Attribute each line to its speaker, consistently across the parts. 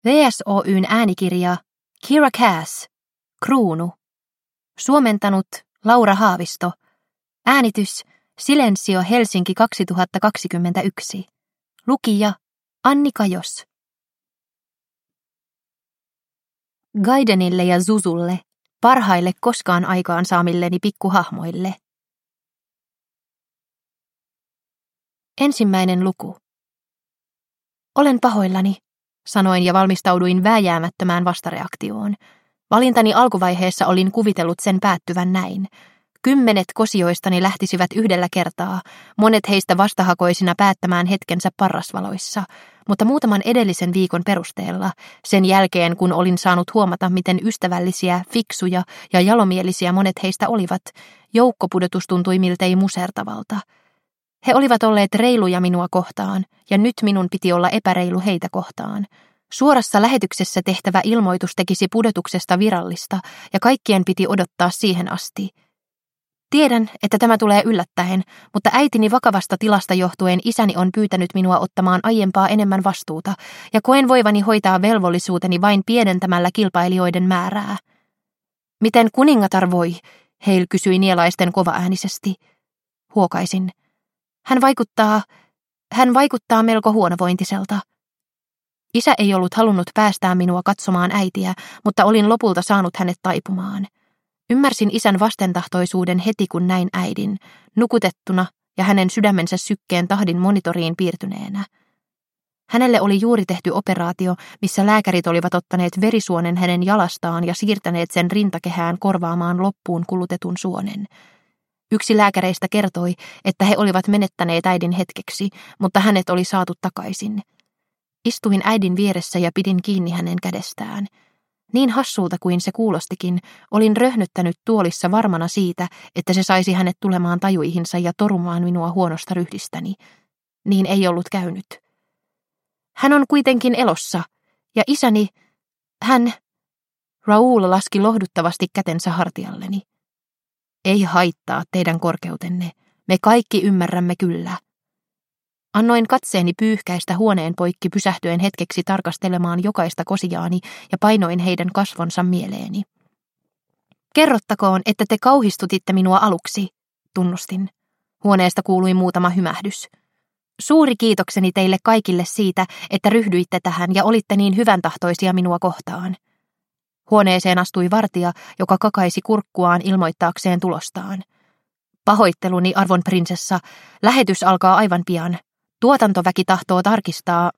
Speaker 1: VSOY:n äänikirja Kira Cass, Kruunu. Suomentanut Laura Haavisto. Äänitys Silensio Helsinki 2021. Lukija Anni Kajos. Gaidenille ja Zuzulle, parhaille koskaan aikaansaamilleni pikkuhahmoille. Ensimmäinen luku. Olen pahoillani, sanoin ja valmistauduin vääjäämättömään vastareaktioon. Valintani alkuvaiheessa olin kuvitellut sen päättyvän näin. 10 kosioistani lähtisivät yhdellä kertaa, monet heistä vastahakoisina päättämään hetkensä parrasvaloissa, mutta muutaman edellisen viikon perusteella, sen jälkeen kun olin saanut huomata, miten ystävällisiä, fiksuja ja jalomielisiä monet heistä olivat, joukkopudotus tuntui miltei musertavalta. He olivat olleet reiluja minua kohtaan, ja nyt minun piti olla epäreilu heitä kohtaan. Suorassa lähetyksessä tehtävä ilmoitus tekisi pudotuksesta virallista, ja kaikkien piti odottaa siihen asti. Tiedän, että tämä tulee yllättäen, mutta äitini vakavasta tilasta johtuen isäni on pyytänyt minua ottamaan aiempaa enemmän vastuuta, ja koen voivani hoitaa velvollisuuteni vain pienentämällä kilpailijoiden määrää. Miten kuningatar voi? Hale kysyi nielaisten kovaäänisesti. Huokaisin. Hän vaikuttaa melko huonovointiselta. Isä ei ollut halunnut päästää minua katsomaan äitiä, mutta olin lopulta saanut hänet taipumaan. Ymmärsin isän vastentahtoisuuden heti, kun näin äidin, nukutettuna ja hänen sydämensä sykkeen tahdin monitoriin piirtyneenä. Hänelle oli juuri tehty operaatio, missä lääkärit olivat ottaneet verisuonen hänen jalastaan ja siirtäneet sen rintakehään korvaamaan loppuun kulutetun suonen. Yksi lääkäreistä kertoi, että he olivat menettäneet äidin hetkeksi, mutta hänet oli saatu takaisin. Istuin äidin vieressä ja pidin kiinni hänen kädestään. Niin hassulta kuin se kuulostikin, olin röhnyttänyt tuolissa varmana siitä, että se saisi hänet tulemaan tajuihinsa ja torumaan minua huonosta ryhdistäni. Niin ei ollut käynyt. Hän on kuitenkin elossa, ja isäni, Raoul laski lohduttavasti kätensä hartialleni. Ei haittaa, teidän korkeutenne, me kaikki ymmärrämme kyllä. Annoin katseeni pyyhkäistä huoneen poikki pysähtyen hetkeksi tarkastelemaan jokaista kosiaani ja painoin heidän kasvonsa mieleeni. Kerrottakoon, että te kauhistutitte minua aluksi, tunnustin. Huoneesta kuului muutama hymähdys. Suuri kiitokseni teille kaikille siitä, että ryhdyitte tähän ja olitte niin hyväntahtoisia minua kohtaan. Huoneeseen astui vartija, joka kakaisi kurkkuaan ilmoittaakseen tulostaan. Pahoitteluni, arvon prinsessa, lähetys alkaa aivan pian. Tuotantoväki tahtoo tarkistaa,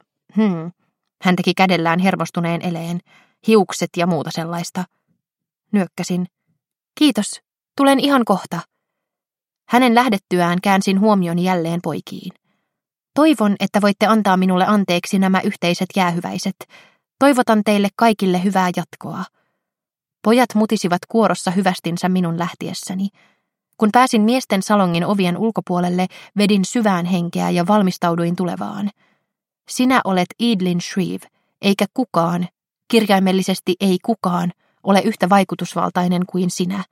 Speaker 1: hän teki kädellään hermostuneen eleen, hiukset ja muuta sellaista. Nyökkäsin. Kiitos, tulen ihan kohta. Hänen lähdettyään käänsin huomioni jälleen poikiin. Toivon, että voitte antaa minulle anteeksi nämä yhteiset jäähyväiset. Toivotan teille kaikille hyvää jatkoa. Pojat mutisivat kuorossa hyvästinsä minun lähtiessäni. Kun pääsin miesten salongin ovien ulkopuolelle, vedin syvään henkeä ja valmistauduin tulevaan. Sinä olet Eadlyn Shreve, eikä kukaan, kirjaimellisesti ei kukaan, ole yhtä vaikutusvaltainen kuin sinä.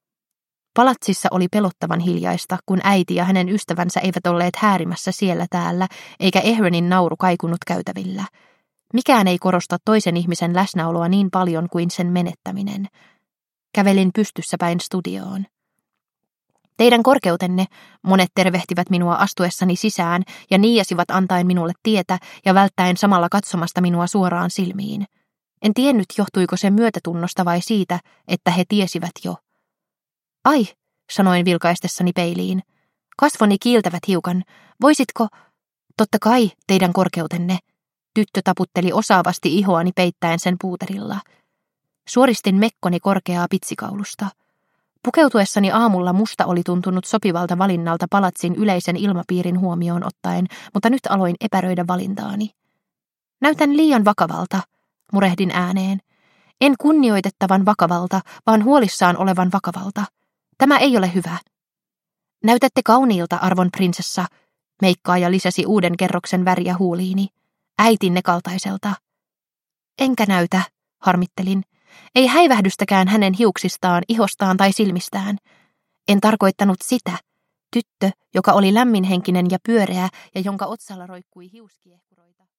Speaker 1: Palatsissa oli pelottavan hiljaista, kun äiti ja hänen ystävänsä eivät olleet häärimässä siellä täällä, eikä Ehrenin nauru kaikunut käytävillä. Mikään ei korosta toisen ihmisen läsnäoloa niin paljon kuin sen menettäminen. Kävelin pystyssä päin studioon. Teidän korkeutenne, monet tervehtivät minua astuessani sisään ja niiasivat antaen minulle tietä ja välttäen samalla katsomasta minua suoraan silmiin. En tiennyt, johtuiko se myötätunnosta vai siitä, että he tiesivät jo. Ai, sanoin vilkaistessani peiliin. Kasvoni kiiltävät hiukan. Voisitko? Totta kai, teidän korkeutenne. Tyttö taputteli osaavasti ihoani peittäen sen puuterilla. Suoristin mekkoni korkeaa pitsikaulusta. Pukeutuessani aamulla musta oli tuntunut sopivalta valinnalta palatsin yleisen ilmapiirin huomioon ottaen, mutta nyt aloin epäröidä valintaani. Näytän liian vakavalta, murehdin ääneen. En kunnioitettavan vakavalta, vaan huolissaan olevan vakavalta. Tämä ei ole hyvä. Näytätte kauniilta, arvon prinsessa, meikkaaja lisäsi uuden kerroksen väriä huuliini. Äitinne kaltaiselta. Enkä näytä, harmittelin. Ei häivähdystäkään hänen hiuksistaan, ihostaan tai silmistään. En tarkoittanut sitä. Tyttö, joka oli lämminhenkinen ja pyöreä ja jonka otsalla roikkui hiuskiehkuroita.